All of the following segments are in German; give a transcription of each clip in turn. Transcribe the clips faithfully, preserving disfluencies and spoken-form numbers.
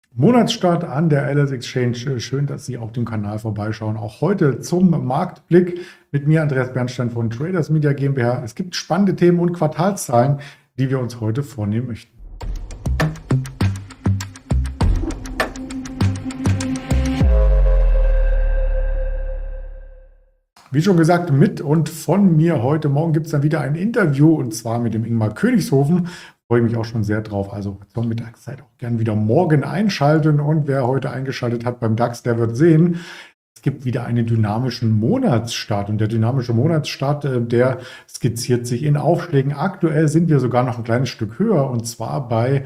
Monatsstart an der L S Exchange. Schön, dass Sie auf dem Kanal vorbeischauen. Auch heute zum Marktblick mit mir, Andreas Bernstein von Traders Media GmbH. Es gibt spannende Themen und Quartalszahlen, die wir uns heute vornehmen möchten. Wie schon gesagt, mit und von mir heute Morgen gibt es dann wieder ein Interview, und zwar mit dem Ingmar Königshofen. Freue mich auch schon sehr drauf. Also zur Mittagszeit auch gern wieder morgen einschalten. Und wer heute eingeschaltet hat beim DAX, der wird sehen, es gibt wieder einen dynamischen Monatsstart. Und der dynamische Monatsstart, äh, der skizziert sich in Aufschlägen. Aktuell sind wir sogar noch ein kleines Stück höher, und zwar bei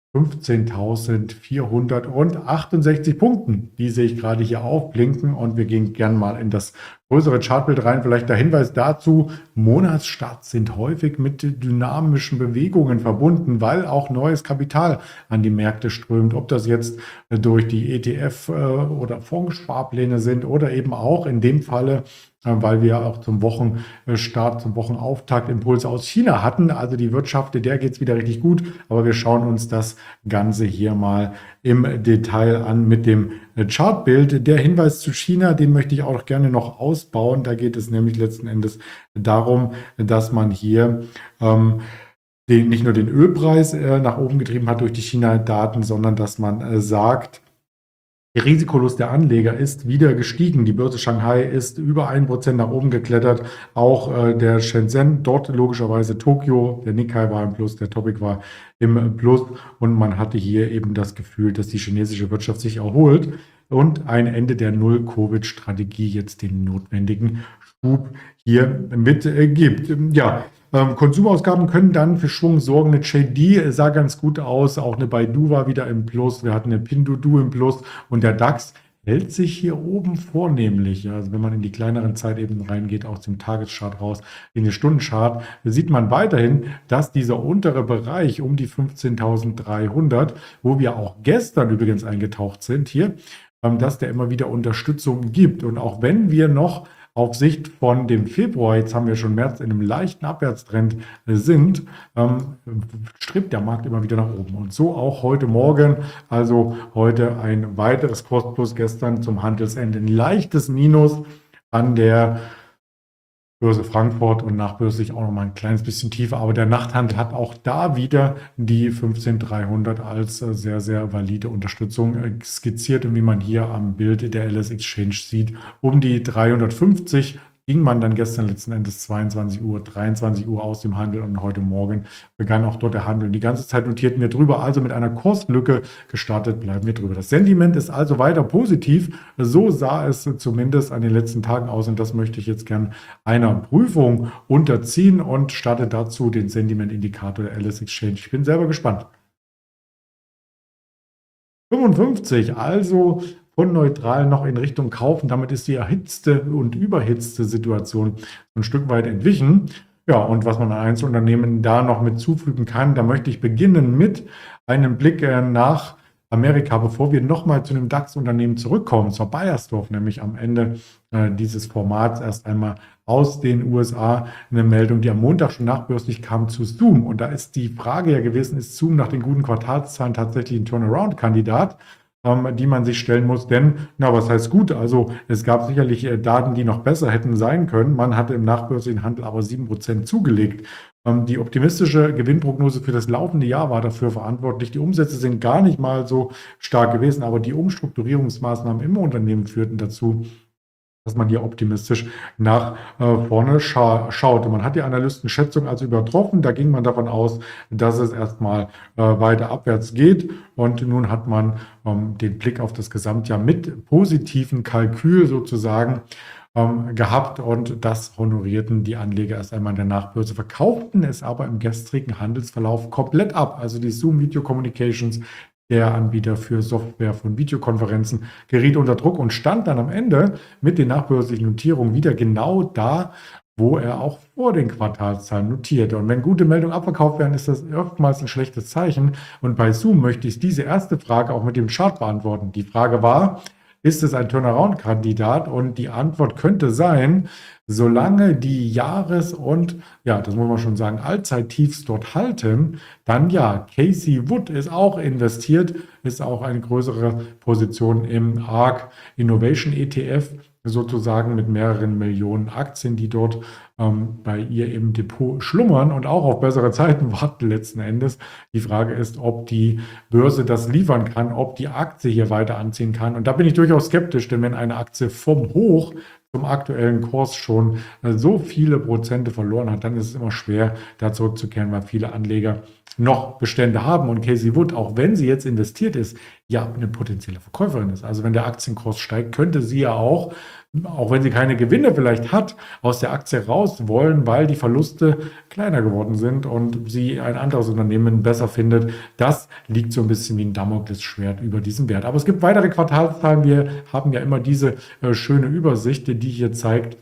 fünfzehntausendvierhundertachtundsechzig Punkten. Die sehe ich gerade hier aufblinken, und wir gehen gern mal in das größere Chartbild rein. Vielleicht der Hinweis dazu: Monatsstarts sind häufig mit dynamischen Bewegungen verbunden, weil auch neues Kapital an die Märkte strömt. Ob das jetzt durch die E T F- oder Fondssparpläne sind oder eben auch in dem Falle, weil wir auch zum Wochenstart, zum Wochenauftakt Impulse aus China hatten. Also die Wirtschaft, der geht es wieder richtig gut. Aber wir schauen uns das Ganze hier mal im Detail an mit dem Chartbild. Der Hinweis zu China, den möchte ich auch gerne noch ausbauen. Da geht es nämlich letzten Endes darum, dass man hier ähm, den, nicht nur den Ölpreis äh, nach oben getrieben hat durch die China-Daten, sondern dass man äh, sagt, der Risikolust der Anleger ist wieder gestiegen. Die Börse Shanghai ist über ein Prozent nach oben geklettert. Auch äh, der Shenzhen, dort logischerweise Tokio, der Nikkei war im Plus, der Topix war im Plus. Und man hatte hier eben das Gefühl, dass die chinesische Wirtschaft sich erholt und ein Ende der Null-Covid-Strategie jetzt den notwendigen Schub hier mit äh, gibt. Ja, ähm, Konsumausgaben können dann für Schwung sorgen. Eine J D sah ganz gut aus, auch eine Baidu war wieder im Plus, wir hatten eine Pinduoduo im Plus, und der DAX hält sich hier oben vornehmlich. Also wenn man in die kleineren Zeitebenen reingeht, aus dem Tageschart raus, in den Stundenchart, sieht man weiterhin, dass dieser untere Bereich um die fünfzehntausenddreihundert, wo wir auch gestern übrigens eingetaucht sind hier, ähm, dass der immer wieder Unterstützung gibt. Und auch wenn wir noch auf Sicht von dem Februar, jetzt haben wir schon März, in einem leichten Abwärtstrend sind, ähm, strebt der Markt immer wieder nach oben. Und so auch heute Morgen, also heute ein weiteres Kursplus, gestern zum Handelsende ein leichtes Minus an der Börse Frankfurt und nachbörslich auch noch mal ein kleines bisschen tiefer. Aber der Nachthandel hat auch da wieder die fünfzehntausenddreihundert als sehr, sehr valide Unterstützung skizziert. Und wie man hier am Bild der L S Exchange sieht, um die dreihundertfünfzig ging man dann gestern letzten Endes zweiundzwanzig Uhr, dreiundzwanzig Uhr aus dem Handel, und heute Morgen begann auch dort der Handel. Die ganze Zeit notierten wir drüber, also mit einer Kurslücke gestartet bleiben wir drüber. Das Sentiment ist also weiter positiv. So sah es zumindest an den letzten Tagen aus, und das möchte ich jetzt gern einer Prüfung unterziehen und starte dazu den Sentiment-Indikator der L S Exchange. Ich bin selber gespannt. fünfundfünfzig, also von neutral noch in Richtung kaufen. Damit ist die erhitzte und überhitzte Situation ein Stück weit entwichen. Ja, und was man an Einzelunternehmen da noch mit zufügen kann, da möchte ich beginnen mit einem Blick nach Amerika, bevor wir nochmal zu einem DAX-Unternehmen zurückkommen, zur Baiersdorf, nämlich am Ende äh, dieses Formats erst einmal aus den U S A eine Meldung, die am Montag schon nachbörslich kam, zu Zoom. Und da ist die Frage ja gewesen, ist Zoom nach den guten Quartalszahlen tatsächlich ein Turnaround-Kandidat, die man sich stellen muss, denn, na, was heißt gut? Also es gab sicherlich äh, Daten, die noch besser hätten sein können. Man hatte im nachbörslichen Handel aber sieben Prozent zugelegt. Ähm, die optimistische Gewinnprognose für das laufende Jahr war dafür verantwortlich. Die Umsätze sind gar nicht mal so stark gewesen, aber die Umstrukturierungsmaßnahmen im Unternehmen führten dazu, dass man hier optimistisch nach äh, vorne scha schaut. Und man hat die Analystenschätzung also übertroffen. Da ging man davon aus, dass es erstmal äh, weiter abwärts geht. Und nun hat man ähm, den Blick auf das Gesamtjahr mit positiven Kalkül sozusagen ähm, gehabt. Und das honorierten die Anleger erst einmal in der Nachbörse, verkauften es aber im gestrigen Handelsverlauf komplett ab. Also die Zoom Video Communications, der Anbieter für Software von Videokonferenzen, geriet unter Druck und stand dann am Ende mit den nachbörslichen Notierungen wieder genau da, wo er auch vor den Quartalszahlen notierte. Und wenn gute Meldungen abverkauft werden, ist das oftmals ein schlechtes Zeichen. Und bei Zoom möchte ich diese erste Frage auch mit dem Chart beantworten. Die Frage war, ist es ein Turnaround-Kandidat? Und die Antwort könnte sein, solange die Jahres- und, ja, das muss man schon sagen, Allzeittiefs dort halten, dann ja. Casey Wood ist auch investiert, ist auch eine größere Position im A R K Innovation E T F, sozusagen mit mehreren Millionen Aktien, die dort ähm, bei ihr im Depot schlummern und auch auf bessere Zeiten warten letzten Endes. Die Frage ist, ob die Börse das liefern kann, ob die Aktie hier weiter anziehen kann. Und da bin ich durchaus skeptisch, denn wenn eine Aktie vom Hoch zum aktuellen Kurs schon äh, so viele Prozente verloren hat, dann ist es immer schwer, da zurückzukehren, weil viele Anleger noch Bestände haben und Casey Wood, auch wenn sie jetzt investiert ist, ja eine potenzielle Verkäuferin ist. Also wenn der Aktienkurs steigt, könnte sie ja auch, auch wenn sie keine Gewinne vielleicht hat, aus der Aktie raus wollen, weil die Verluste kleiner geworden sind und sie ein anderes Unternehmen besser findet. Das liegt so ein bisschen wie ein Damoklesschwert über diesem Wert. Aber es gibt weitere Quartalszahlen. Wir haben ja immer diese äh, schöne Übersicht, die hier zeigt,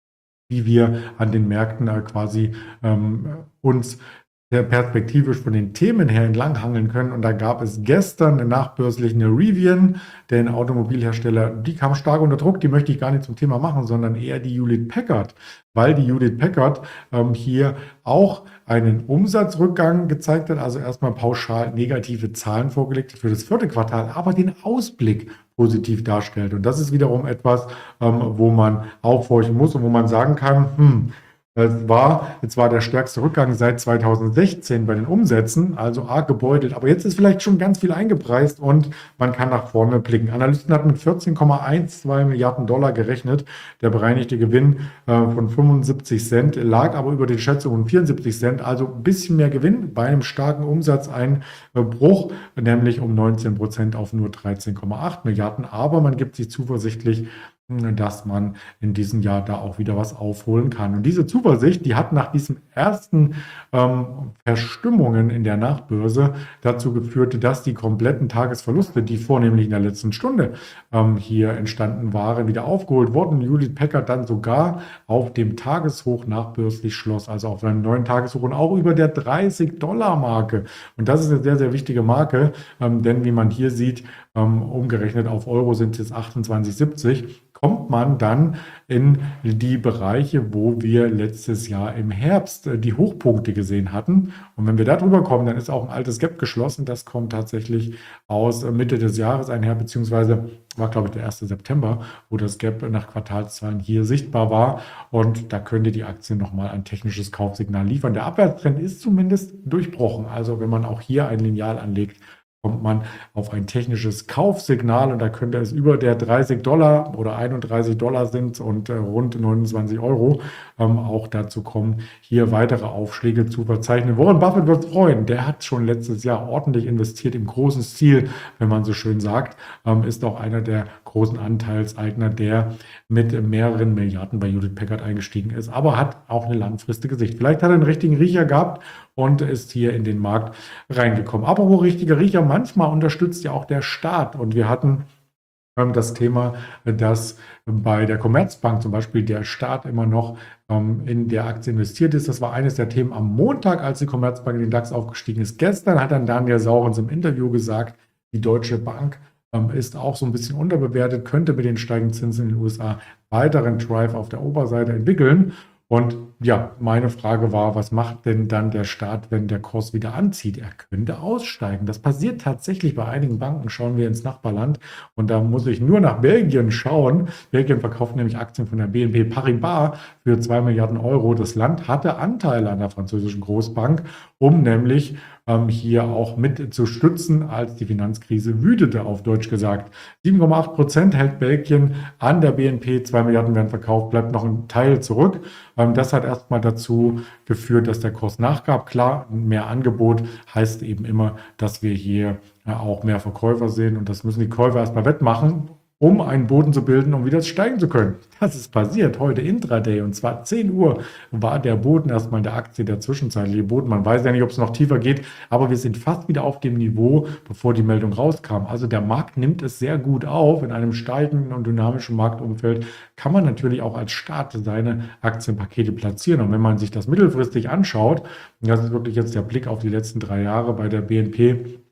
wie wir an den Märkten äh, quasi ähm, uns perspektivisch von den Themen her entlanghangeln können. Und da gab es gestern nachbörslich eine Rivian, den Automobilhersteller, die kam stark unter Druck. Die möchte ich gar nicht zum Thema machen, sondern eher die Hewlett Packard, weil die Hewlett Packard ähm, hier auch einen Umsatzrückgang gezeigt hat, also erstmal pauschal negative Zahlen vorgelegt für das vierte Quartal, aber den Ausblick positiv darstellt. Und das ist wiederum etwas, ähm, wo man aufhorchen muss und wo man sagen kann, hm, es war, jetzt war der stärkste Rückgang seit zweitausendsechzehn bei den Umsätzen, also arg gebeutelt. Aber jetzt ist vielleicht schon ganz viel eingepreist und man kann nach vorne blicken. Analysten hatten mit vierzehn Komma zwölf Milliarden Dollar gerechnet. Der bereinigte Gewinn äh, von fünfundsiebzig Cent lag aber über den Schätzungen vierundsiebzig Cent. Also ein bisschen mehr Gewinn bei einem starken Umsatzeinbruch, nämlich um neunzehn Prozent auf nur dreizehn Komma acht Milliarden. Aber man gibt sich zuversichtlich, dass man in diesem Jahr da auch wieder was aufholen kann. Und diese Zuversicht, die hat nach diesen ersten ähm, Verstimmungen in der Nachbörse dazu geführt, dass die kompletten Tagesverluste, die vornehmlich in der letzten Stunde ähm, hier entstanden waren, wieder aufgeholt wurden. Hewlett Packard dann sogar auf dem Tageshoch nachbörslich schloss, also auf einem neuen Tageshoch und auch über der dreißig-Dollar-Marke. Und das ist eine sehr, sehr wichtige Marke, ähm, denn wie man hier sieht, ähm, umgerechnet auf Euro sind es achtundzwanzig siebzig, kommt man dann in die Bereiche, wo wir letztes Jahr im Herbst die Hochpunkte gesehen hatten. Und wenn wir da drüber kommen, dann ist auch ein altes Gap geschlossen. Das kommt tatsächlich aus Mitte des Jahres einher, beziehungsweise war, glaube ich, der erste September, wo das Gap nach Quartalszahlen hier sichtbar war. Und da könnte die Aktie nochmal ein technisches Kaufsignal liefern. Der Abwärtstrend ist zumindest durchbrochen. Also wenn man auch hier ein Lineal anlegt, kommt man auf ein technisches Kaufsignal und da könnte es über der dreißig Dollar oder einunddreißig Dollar sind und äh, rund neunundzwanzig Euro ähm, auch dazu kommen, hier weitere Aufschläge zu verzeichnen. Warren Buffett wird freuen, der hat schon letztes Jahr ordentlich investiert im großen Stil, wenn man so schön sagt, ähm, ist auch einer der großen Anteilseigner, der mit mehreren Milliarden bei Hewlett Packard eingestiegen ist, aber hat auch eine langfristige Sicht. Vielleicht hat er einen richtigen Riecher gehabt und ist hier in den Markt reingekommen. Apropos richtiger Riecher, manchmal unterstützt ja auch der Staat. Und wir hatten ähm, das Thema, dass bei der Commerzbank zum Beispiel der Staat immer noch ähm, in der Aktie investiert ist. Das war eines der Themen am Montag, als die Commerzbank in den DAX aufgestiegen ist. Gestern hat dann Daniel Saurens im Interview gesagt, die Deutsche Bank ähm, ist auch so ein bisschen unterbewertet, könnte mit den steigenden Zinsen in den U S A weiteren Drive auf der Oberseite entwickeln. Und ja, meine Frage war, was macht denn dann der Staat, wenn der Kurs wieder anzieht? Er könnte aussteigen. Das passiert tatsächlich bei einigen Banken. Schauen wir ins Nachbarland und da muss ich nur nach Belgien schauen. Belgien verkauft nämlich Aktien von der B N P Paribas für zwei Milliarden Euro. Das Land hatte Anteile an der französischen Großbank, um nämlich ähm, hier auch mit zu stützen, als die Finanzkrise wütete, auf Deutsch gesagt. sieben Komma acht Prozent hält Belgien an der B N P, zwei Milliarden werden verkauft, bleibt noch ein Teil zurück. Ähm, das hat erstmal dazu geführt, dass der Kurs nachgab. Klar, mehr Angebot heißt eben immer, dass wir hier ja, auch mehr Verkäufer sehen und das müssen die Käufer erstmal wettmachen, um einen Boden zu bilden, um wieder steigen zu können. Das ist passiert heute Intraday und zwar zehn Uhr war der Boden erstmal in der Aktie, der zwischenzeitliche Boden. Man weiß ja nicht, ob es noch tiefer geht, aber wir sind fast wieder auf dem Niveau, bevor die Meldung rauskam. Also der Markt nimmt es sehr gut auf. In einem steigenden und dynamischen Marktumfeld kann man natürlich auch als Staat seine Aktienpakete platzieren. Und wenn man sich das mittelfristig anschaut, das ist wirklich jetzt der Blick auf die letzten drei Jahre bei der B N P,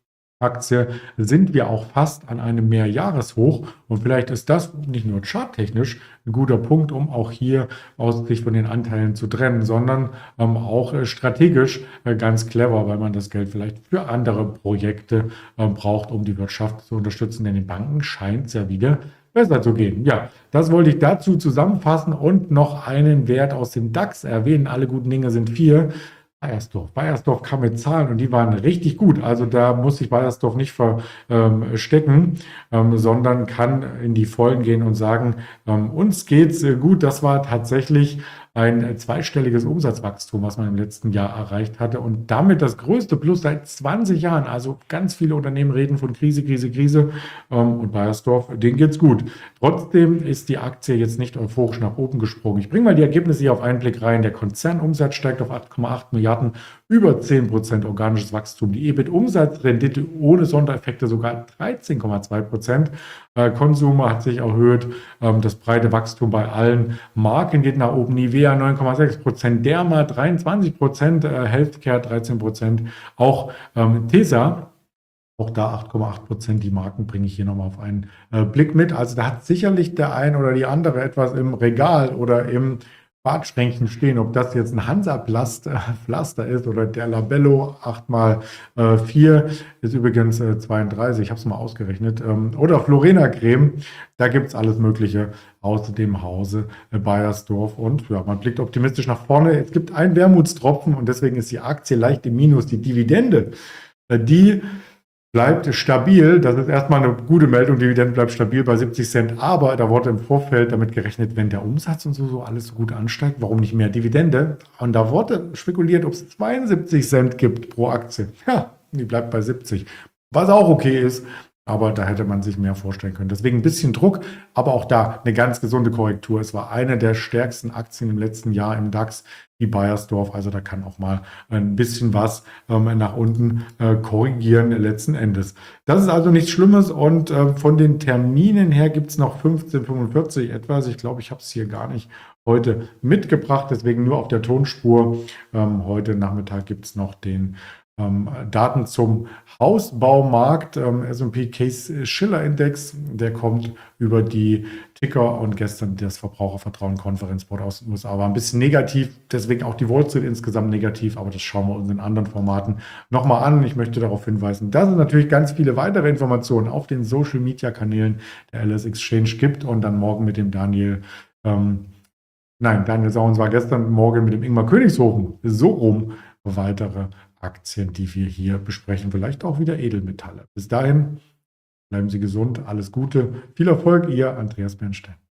Aktie sind wir auch fast an einem Mehrjahreshoch und vielleicht ist das nicht nur charttechnisch ein guter Punkt, um auch hier aus sich von den Anteilen zu trennen, sondern ähm, auch äh, strategisch äh, ganz clever, weil man das Geld vielleicht für andere Projekte ähm, braucht, um die Wirtschaft zu unterstützen, denn den Banken scheint es ja wieder besser zu gehen. Ja, das wollte ich dazu zusammenfassen und noch einen Wert aus dem DAX erwähnen. Alle guten Dinge sind vier. Baiersdorf. Baiersdorf kam mit Zahlen und die waren richtig gut. Also da muss sich Baiersdorf nicht verstecken, ähm, sondern kann in die Vollen gehen und sagen, ähm, uns geht's äh, gut. Das war tatsächlich ein äh, zweistelliges Umsatzwachstum, was man im letzten Jahr erreicht hatte und damit das größte Plus seit zwanzig Jahren. Also ganz viele Unternehmen reden von Krise, Krise, Krise ähm, und Baiersdorf, denen geht's gut. Trotzdem ist die Aktie jetzt nicht euphorisch nach oben gesprungen. Ich bringe mal die Ergebnisse hier auf einen Blick rein. Der Konzernumsatz steigt auf acht Komma acht Milliarden, über zehn Prozent organisches Wachstum. Die E B I T-Umsatzrendite ohne Sondereffekte sogar dreizehn Komma zwei Prozent. Äh, Consumer hat sich erhöht. Ähm, das breite Wachstum bei allen Marken geht nach oben. Nivea neun Komma sechs Prozent, Derma dreiundzwanzig Prozent, äh, Healthcare dreizehn Prozent. Auch ähm, Tesa, auch da acht Komma acht Prozent, die Marken bringe ich hier nochmal auf einen äh, Blick mit. Also da hat sicherlich der ein oder die andere etwas im Regal oder im Badschränkchen stehen, ob das jetzt ein Hansa-Pflaster ist oder der Labello acht mal vier ist übrigens äh, zweiunddreißig, ich habe es mal ausgerechnet, ähm, oder Florena-Creme, da gibt es alles Mögliche aus dem Hause äh, Baiersdorf und ja, man blickt optimistisch nach vorne. Es gibt einen Wermutstropfen und deswegen ist die Aktie leicht im Minus. Die Dividende, äh, die bleibt stabil. Das ist erstmal eine gute Meldung. Dividende bleibt stabil bei siebzig Cent. Aber da wurde im Vorfeld damit gerechnet, wenn der Umsatz und so, so alles so gut ansteigt, warum nicht mehr Dividende? Und da wurde spekuliert, ob es zweiundsiebzig Cent gibt pro Aktie. Ja, die bleibt bei siebzig. Was auch okay ist. Aber da hätte man sich mehr vorstellen können. Deswegen ein bisschen Druck, aber auch da eine ganz gesunde Korrektur. Es war eine der stärksten Aktien im letzten Jahr im DAX, die Baiersdorf. Also da kann auch mal ein bisschen was ähm, nach unten äh, korrigieren letzten Endes. Das ist also nichts Schlimmes und äh, von den Terminen her gibt es noch fünfzehn Uhr fünfundvierzig etwas. Ich glaube, ich habe es hier gar nicht heute mitgebracht, deswegen nur auf der Tonspur. Ähm, heute Nachmittag gibt es noch den Ähm, Daten zum Hausbaumarkt, ähm, S und P Case Shiller Index, der kommt über die Ticker und gestern das Verbrauchervertrauen-Konferenzboard aus den U S A war ein bisschen negativ, deswegen auch die Wall Street insgesamt negativ, aber das schauen wir uns in anderen Formaten nochmal an. Ich möchte darauf hinweisen, dass es natürlich ganz viele weitere Informationen auf den Social-Media-Kanälen der L S Exchange gibt und dann morgen mit dem Daniel, ähm, nein, Daniel Sauens war gestern, morgen mit dem Ingmar Königshofen, so rum weitere Aktien, die wir hier besprechen, vielleicht auch wieder Edelmetalle. Bis dahin, bleiben Sie gesund, alles Gute, viel Erfolg, Ihr Andreas Bernstein.